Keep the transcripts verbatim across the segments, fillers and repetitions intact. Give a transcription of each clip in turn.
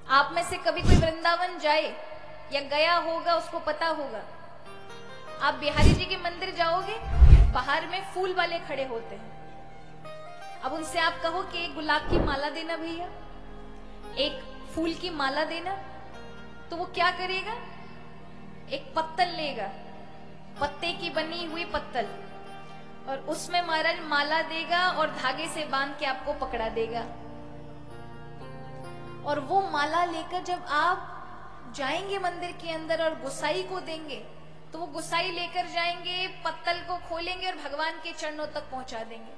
आप में से कभी कोई वृंदावन जाए या गया होगा, उसको पता होगा। आप बिहारी जी के मंदिर जाओगे, बाहर में फूल वाले खड़े होते हैं। अब उनसे आप कहो कि एक गुलाब की माला देना भैया, एक फूल की माला देना, तो वो क्या करेगा? एक पत्तल लेगा, पत्ते की बनी हुई पत्तल, और उसमें महाराज माला देगा और धागे से बांध के आपको पकड़ा देगा। और वो माला लेकर जब आप जाएंगे मंदिर के अंदर और गुसाई को देंगे, तो वो गुसाई लेकर जाएंगे, पत्तल को खोलेंगे और भगवान के चरणों तक पहुंचा देंगे।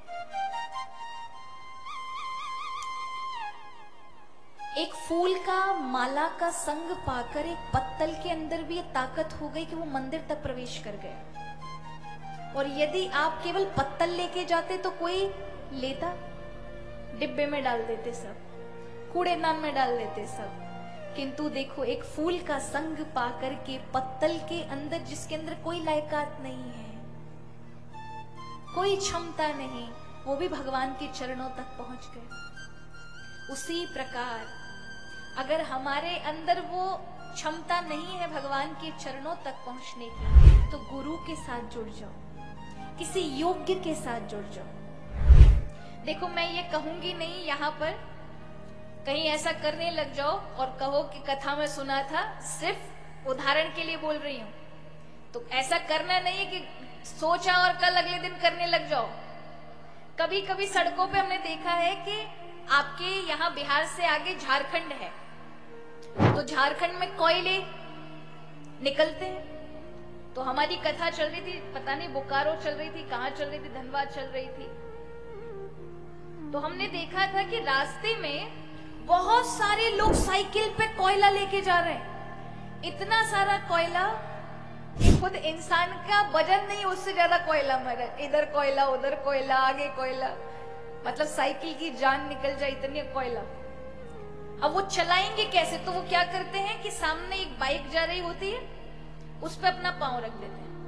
एक फूल का माला का संग पाकर एक पत्तल के अंदर भी ये ताकत हो गई कि वो मंदिर तक प्रवेश कर गया। और यदि आप केवल पत्तल लेके जाते तो कोई लेता, डिब्बे में डाल देते, सब कूड़ेदान में डाल देते सब। किंतु देखो, एक फूल का संग पाकर के पत्तल के अंदर, जिसके अंदर कोई लायकात नहीं है, कोई क्षमता नहीं, वो भी भगवान के चरणों तक पहुंच गए। उसी प्रकार अगर हमारे अंदर वो क्षमता नहीं है भगवान के चरणों तक पहुंचने की, तो गुरु के साथ जुड़ जाओ, किसी योग्य के साथ जुड़ जाओ। देखो, मैं ये कहूंगी नहीं यहां पर कहीं ऐसा करने लग जाओ और कहो कि कथा में सुना था, सिर्फ उदाहरण के लिए बोल रही हूं। तो ऐसा करना नहीं है कि सोचा और कल अगले दिन करने लग जाओ। कभी कभी सड़कों पे हमने देखा है कि आपके यहाँ बिहार से आगे झारखंड है, तो झारखंड में कोयले निकलते हैं। तो हमारी कथा चल रही थी, पता नहीं बोकारो चल रही थी, कहाँ चल रही थी, धनबाद चल रही थी। तो हमने देखा था कि रास्ते में बहुत सारे लोग साइकिल पे कोयला लेके जा रहे हैं। इतना सारा कोयला कि खुद इंसान का वजन नहीं, उससे ज्यादा कोयला मरा, इधर कोयला, उधर कोयला, आगे कोयला, मतलब साइकिल की जान निकल जाए इतनी कोयला। अब वो चलाएंगे कैसे? तो वो क्या करते हैं कि सामने एक बाइक जा रही होती है, उस पर अपना पांव रख देते हैं,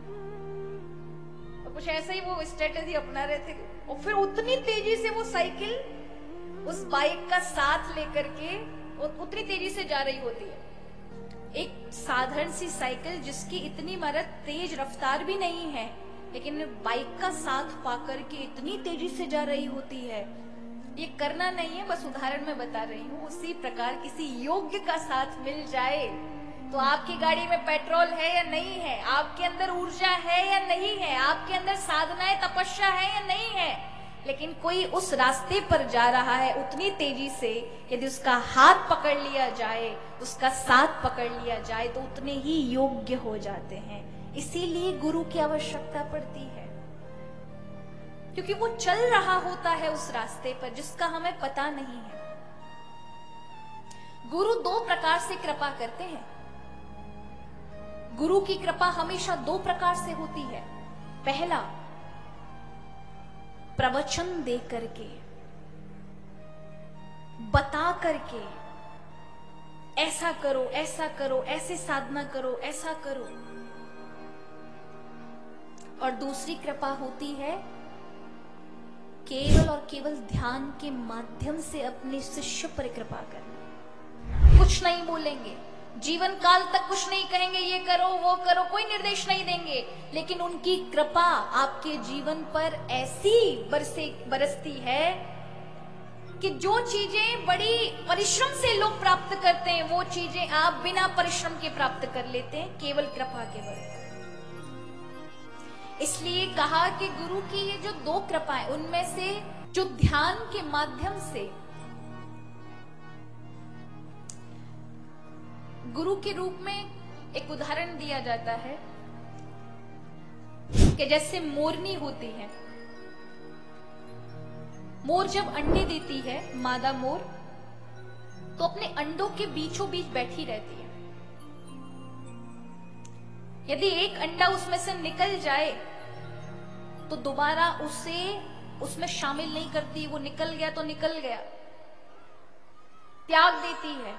और कुछ ऐसा ही वो स्ट्रेटेजी अपना रहे थे। और फिर उतनी तेजी से वो साइकिल उस बाइक का साथ लेकर के उतनी तेजी से जा रही होती है। एक साधारण सी साइकिल जिसकी इतनी मरत तेज रफ्तार भी नहीं है, लेकिन बाइक का साथ पाकर के इतनी तेजी से जा रही होती है। ये करना नहीं है, बस उदाहरण में बता रही हूँ। उसी प्रकार किसी योग्य का साथ मिल जाए तो आपकी गाड़ी में पेट्रोल है या नहीं है, आपके अंदर ऊर्जा है या नहीं है, आपके अंदर साधनाएं तपस्या है या नहीं है, लेकिन कोई उस रास्ते पर जा रहा है उतनी तेजी से, यदि उसका हाथ पकड़ लिया जाए, उसका साथ पकड़ लिया जाए, तो उतने ही योग्य हो जाते हैं। इसीलिए गुरु की आवश्यकता पड़ती है, क्योंकि वो चल रहा होता है उस रास्ते पर जिसका हमें पता नहीं है। गुरु दो प्रकार से कृपा करते हैं। गुरु की कृपा हमेशा दो प्रकार से होती है। पहला, प्रवचन दे करके, बता करके, ऐसा करो, ऐसा करो, ऐसे साधना करो, ऐसा करो। और दूसरी कृपा होती है केवल और केवल ध्यान के माध्यम से अपने शिष्य पर कृपा करना। कुछ नहीं बोलेंगे, जीवन काल तक कुछ नहीं कहेंगे, ये करो वो करो, कोई निर्देश नहीं देंगे, लेकिन उनकी कृपा आपके जीवन पर ऐसी बरसे बरसती है कि जो चीजें बड़ी परिश्रम से लोग प्राप्त करते हैं, वो चीजें आप बिना परिश्रम के प्राप्त कर लेते हैं, केवल कृपा के बल। इसलिए कहा कि गुरु की ये जो दो कृपाएं, उनमें से जो ध्यान के माध्यम से गुरु के रूप में एक उदाहरण दिया जाता है कि जैसे मोरनी होती है, मोर जब अंडे देती है, मादा मोर, तो अपने अंडों के बीचों बीच बैठी रहती है। यदि एक अंडा उसमें से निकल जाए तो दोबारा उसे उसमें शामिल नहीं करती, वो निकल गया तो निकल गया, त्याग देती है।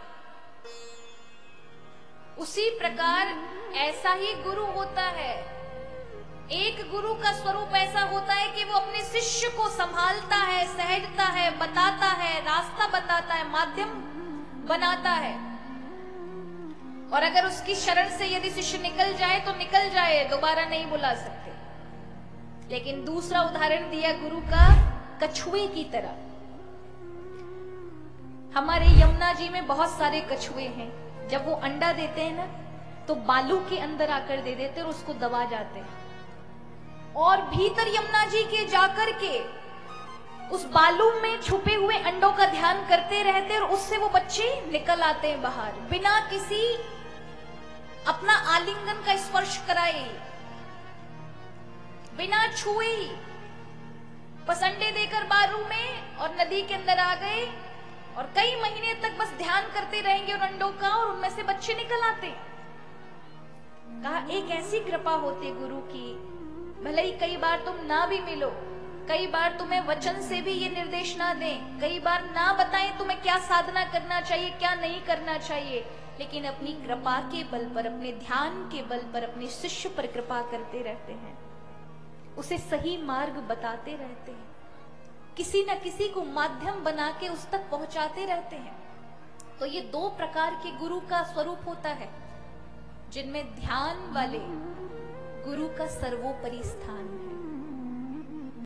उसी प्रकार ऐसा ही गुरु होता है। एक गुरु का स्वरूप ऐसा होता है कि वो अपने शिष्य को संभालता है, सहजता है, बताता है, रास्ता बताता है, माध्यम बनाता है। और अगर उसकी शरण से यदि शिष्य निकल जाए तो निकल जाए, दोबारा नहीं बुला सकते। लेकिन दूसरा उदाहरण दिया गुरु का कछुए की तरह। हमारे यमुना जी में बहुत सारे कछुए हैं। जब वो अंडा देते हैं ना तो बालू के अंदर आकर दे देते और उसको दबा जाते हैं और भीतर यमुना जी के जाकर के उस बालू में छुपे हुए अंडों का ध्यान करते रहते और उससे वो बच्चे निकल आते हैं बाहर, बिना किसी अपना आलिंगन का स्पर्श कराए, बिना छुए। बस अंडे देकर बालू में और नदी के अंदर आ गए और कई महीने तक बस ध्यान करते रहेंगे और अंडों का, और उनमें से बच्चे निकल आते। कहा एक ऐसी कृपा होती गुरु की, भले ही कई बार तुम ना भी मिलो, कई बार तुम्हें वचन से भी ये निर्देश ना दें, कई बार ना बताएं तुम्हें क्या साधना करना चाहिए क्या नहीं करना चाहिए, लेकिन अपनी कृपा के बल पर, अपने ध्यान के बल पर अपने शिष्य पर कृपा करते रहते हैं, उसे सही मार्ग बताते रहते हैं, किसी न किसी को माध्यम बना के उस तक पहुंचाते रहते हैं। तो ये दो प्रकार के गुरु का स्वरूप होता है, जिनमें ध्यान वाले गुरु का सर्वोपरि स्थान है।